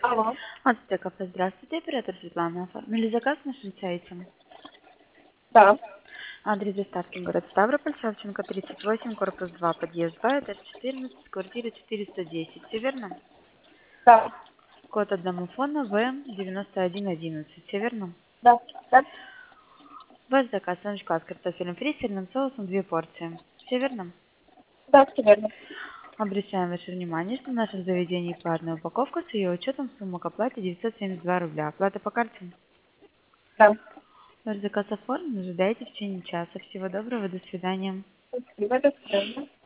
Алло. Ацтек кафе, здравствуйте, оператор Светлана. Оформили заказ на нашем сайте. Да, Адрес доставки город Ставрополь, Савченко, 38, корпус 2, подъезд 2, этаж 14, квартира 410. Все верно? да, Код от домофона В9111. Все верно? да, да, Ваш заказ саночка с картофелем фри, сырным соусом 2 порции. Все верно? да, все верно. Обращаем ваше внимание, что в нашем заведении платная упаковка с ее учетом сумма к оплате 972 рубля. Оплата по карте. Да. Ваш заказ оформлен, ожидайте в течение часа. Всего доброго, до свидания. Спасибо, до свидания.